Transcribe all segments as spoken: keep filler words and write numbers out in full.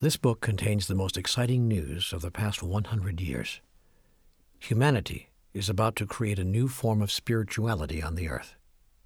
This book contains the most exciting news of the past one hundred years. Humanity is about to create a new form of spirituality on the earth.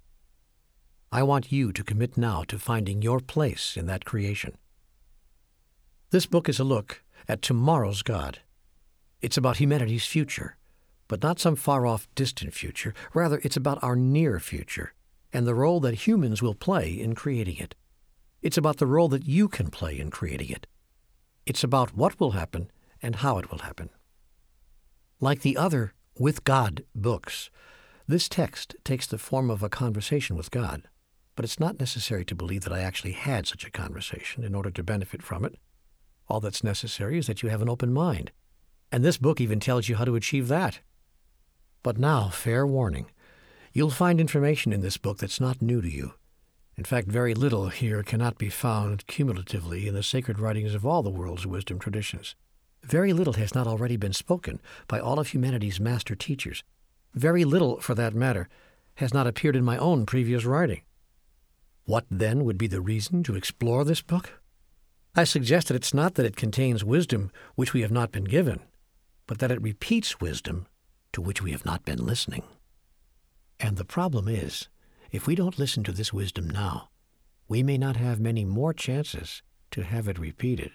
I want you to commit now to finding your place in that creation. This book is a look at tomorrow's God. It's about humanity's future, but not some far-off distant future. Rather, it's about our near future and the role that humans will play in creating it. It's about the role that you can play in creating it. It's about what will happen and how it will happen. Like the other With God books, this text takes the form of a conversation with God, but it's not necessary to believe that I actually had such a conversation in order to benefit from it. All that's necessary is that you have an open mind, and this book even tells you how to achieve that. But now, fair warning, you'll find information in this book that's not new to you. In fact, very little here cannot be found cumulatively in the sacred writings of all the world's wisdom traditions. Very little has not already been spoken by all of humanity's master teachers. Very little, for that matter, has not appeared in my own previous writing. What, then, would be the reason to explore this book? I suggest that it's not that it contains wisdom which we have not been given, but that it repeats wisdom to which we have not been listening. And the problem is, if we don't listen to this wisdom now, we may not have many more chances to have it repeated.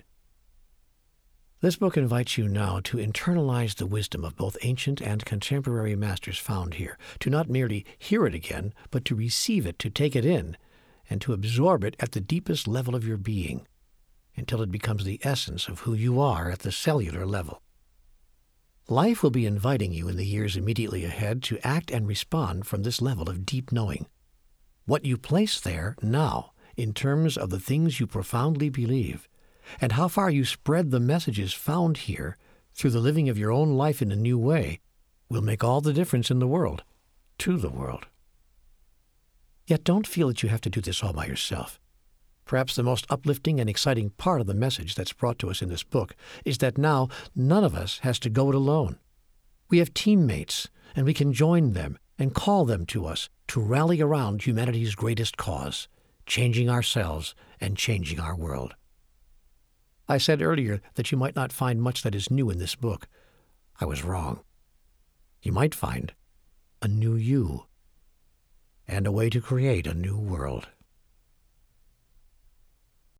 This book invites you now to internalize the wisdom of both ancient and contemporary masters found here, to not merely hear it again, but to receive it, to take it in, and to absorb it at the deepest level of your being, until it becomes the essence of who you are at the cellular level. Life will be inviting you in the years immediately ahead to act and respond from this level of deep knowing. What you place there now, in terms of the things you profoundly believe, and how far you spread the messages found here through the living of your own life in a new way, will make all the difference in the world, to the world. Yet don't feel that you have to do this all by yourself. Perhaps the most uplifting and exciting part of the message that's brought to us in this book is that now none of us has to go it alone. We have teammates, and we can join them and call them to us to rally around humanity's greatest cause, changing ourselves and changing our world. I said earlier that you might not find much that is new in this book. I was wrong. You might find a new you and a way to create a new world.